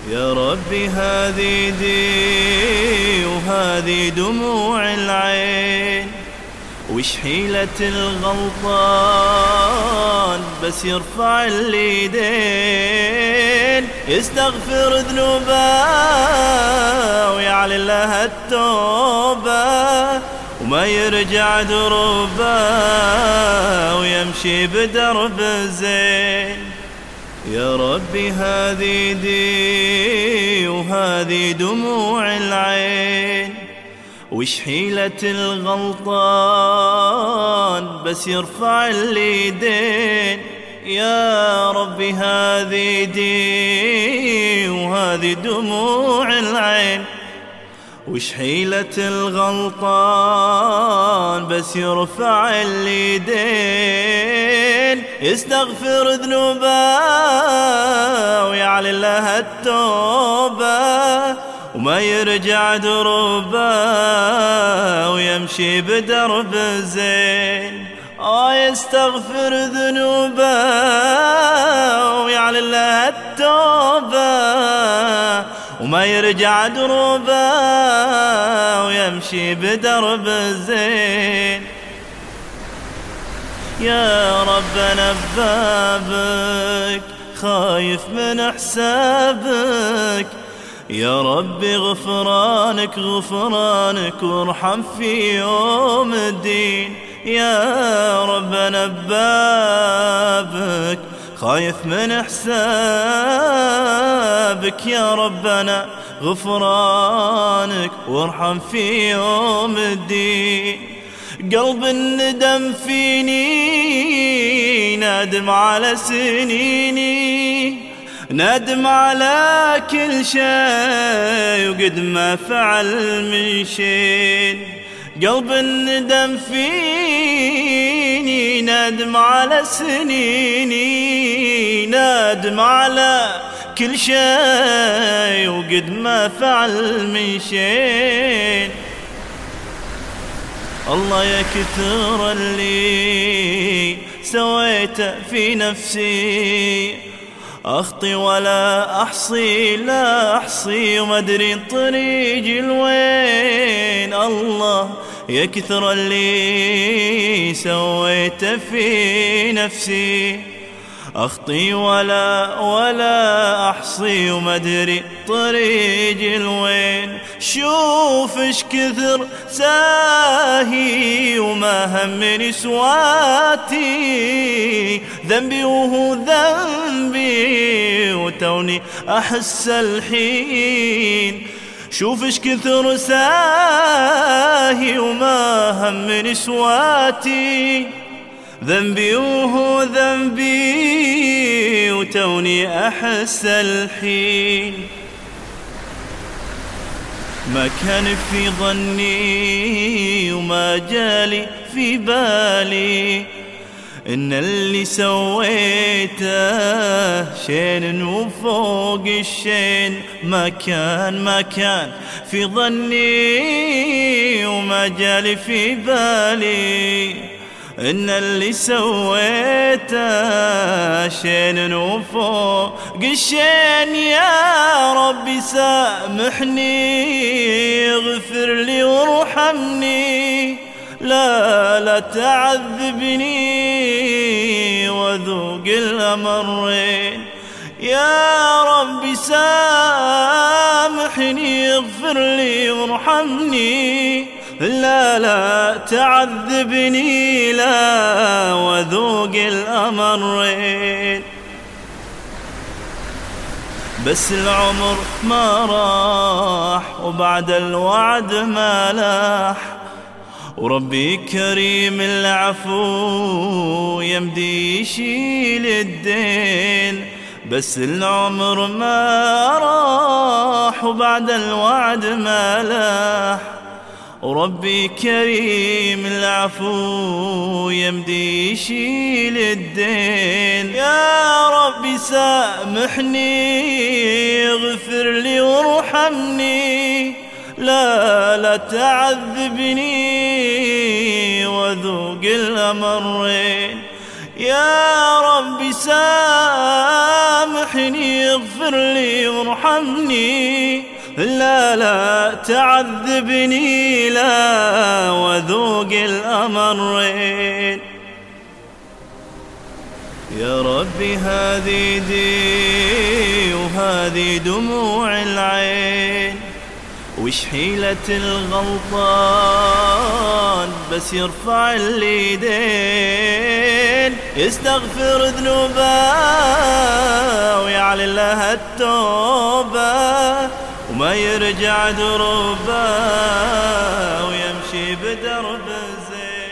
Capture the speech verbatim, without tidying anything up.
يا ربي هذه دي وهذه دموع العين، وش حيلة الغلطان بس يرفع اليدين، يستغفر ذنوبه ويعلن لها التوبة، وما يرجع دروبه ويمشي بدرب زين. يا ربي هذه دي وهذه دموع العين، وش حيلة الغلطان بس يرفع اليدين، يا ربي هذه دي وهذه دموع العين، وش حيلة الغلطان بس يرفع اليدين، يستغفر ذنوبه ويعلن لها التوبة، وما يرجع دروبه ويمشي بدرب زين. آه يستغفر ذنوبه ويعلن لها التوبة، وما يرجع دروبه ويمشي بدرب زين. يا ربنا ببابك خايف من حسابك، يا ربي غفرانك غفرانك وارحم في يوم الدين. يا ربنا ببابك خايف من حسابك، يا ربنا غفرانك وارحم في يوم الدين. قلب الندم فيني نادم على سنيني، نادم على كل شيء وقد ما فعل من شين. قلب الندم فيني نادم على سنيني، نادم على كل شيء وقد ما فعل من شين. الله يا كثر اللي سويته في نفسي، أخطي ولا أحصي لا أحصي وما أدري طريقي الوين. الله يا كثر اللي سويته في نفسي، أخطي ولا ولا أحصي وما أدري طريقي الوين. شوف إيش كثر ساهي وما همني سواتي، ذنبي وهو ذنبي وتوني أحس الحين. شوف إيش كثر ساهي وما همني سواتي، ذنبي وهو ذنبي وتوني أحس الحين. ما كان في ظني وما جالي في بالي إن اللي سويته شين وفوق الشين. ما كان ما كان في ظني وما جالي في بالي إن اللي سويته شين وفوق الشين. يا ربي سامحني اغفر لي وارحمني، لا لا تعذبني وذوق الأمرين. يا ربي سامحني اغفر لي وارحمني، لا لا تعذبني لا وذوق الأمرين. بس العمر ما راح وبعد الوعد ما لاح، وربي كريم العفو يمدي يشيل الدين. بس العمر ما راح وبعد الوعد ما لاح، وربي كريم العفو يمدي يشيل الدين. يا ربي سامحني اغفر لي وارحمني، لا لا تعذبني وذوق الأمرين. يا ربي سامحني اغفر لي وارحمني، لا لا تعذبني لا وذوق الأمرين. يا ربي هذه دي وهذه دموع العين، وش حيلة الغلطان بس يرفع اليدين، يستغفر ذنوبه ويعلن لها التوبة، وما يرجع دروبه ويمشي بدرب زين.